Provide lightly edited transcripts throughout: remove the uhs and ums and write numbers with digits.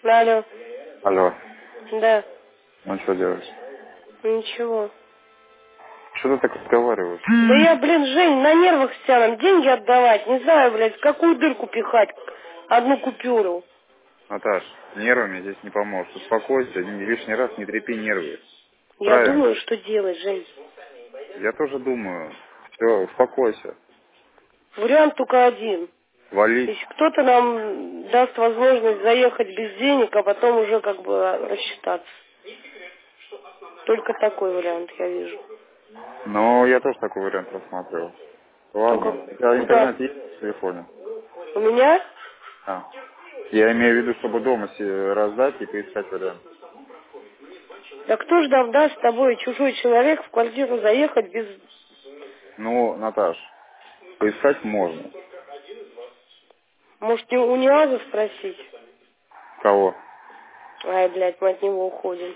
Алло. Алло. Да. Ну что делаешь? Ничего. Что ты так разговариваешь? Да я, Жень, на нервах вся, нам деньги отдавать. Не знаю, в какую дырку пихать. Одну купюру. Наташ, нервами здесь не поможешь. Успокойся, лишний раз не трепи нервы. Я Правильно? думаю, что делать, Жень. Я тоже думаю. Все, успокойся. Вариант только один. Вали. Если кто-то нам даст возможность заехать без денег, а потом уже как бы рассчитаться. Только такой вариант я вижу. Ну, я тоже такой вариант рассматривал. Только Ладно. У тебя куда? интернет есть в телефоне? У меня? А. Я имею в виду, чтобы дома себе раздать и поискать вариант. Да кто ж нам даст с тобой, чужой человек, в квартиру заехать без... Ну, Наташ, поискать можно. Может, у Ниаза спросить? Кого? Ай, блядь, мы от него уходим.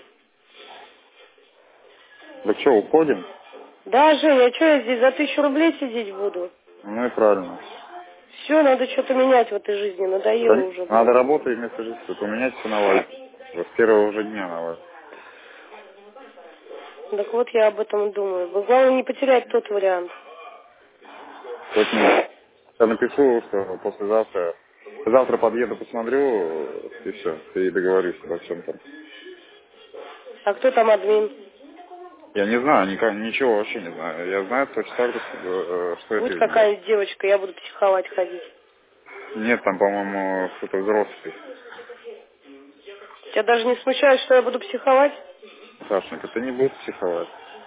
Да что, уходим? Да, Женя, а что я здесь за 1000 рублей сидеть буду? Ну и правильно. Все, надо что-то менять в этой жизни, надоело уже, Надо блядь. работать вместо жизни. Поменять все наладить. Вот с первого же дня наладить. Так вот я об этом и думаю. Главное не потерять тот вариант. Поэтому я напишу, что послезавтра. Завтра подъеду, посмотрю, и все. И договорюсь обо всем там. А кто там админ? Я не знаю, ничего вообще не знаю. Я знаю точно так же, что это Будет видно. какая-нибудь девочка, я буду психовать ходить. Нет, там, по-моему, кто-то взрослый. Тебя даже не смущает, что я буду психовать? Сашенька, ты не будешь психовать.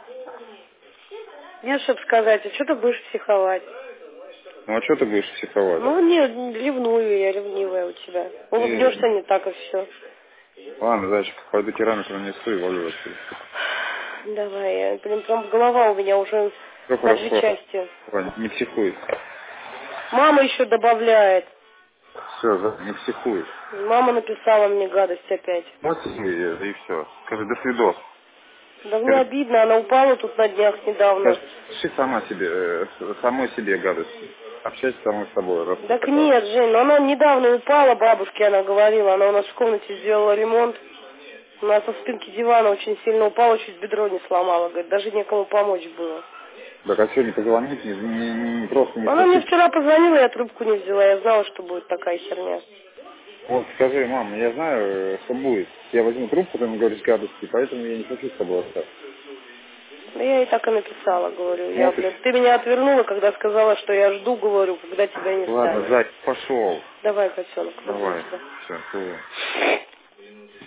Нет, чтобы сказать, а что ты будешь психовать? Ну а что ты будешь психовать? Ну, не, ревную я, ревнивая у тебя. Улыбнешься не так, и все. Ладно, зайчик, пойду керамику нанесу и валю отсюда. Давай, прям голова у меня уже Все на 2 хорошо. части. Ваня, не психуй. Мама еще добавляет. Все, не психуй. Мама написала мне гадость опять. Вот и все. Скажи, до свидос. Да мне Скажи, обидно, она упала тут на днях недавно. пиши самой себе гадости. Общайся самой с собой, раз ты Так такая. нет, Жень, но она недавно упала, бабушке она говорила, она у нас в комнате сделала ремонт. Она со спинки дивана очень сильно упала, чуть бедро не сломала, говорит, даже некому помочь было. Так а что, не позвонить, просто не Она мне спросить? вчера позвонила, я трубку не взяла, я знала, что будет такая херня. Вот скажи, мам, я знаю, что будет. Я возьму трубку, ты мне говоришь гадости, поэтому я не хочу с тобой остаться. Да я ей так и написала, говорю. Я, Вот, блядь, ты меня отвернула, когда сказала, что я жду, говорю, когда тебя не ладно, станет. Зай, пошел. Давай, котенок, люблю Давай, тебя. все,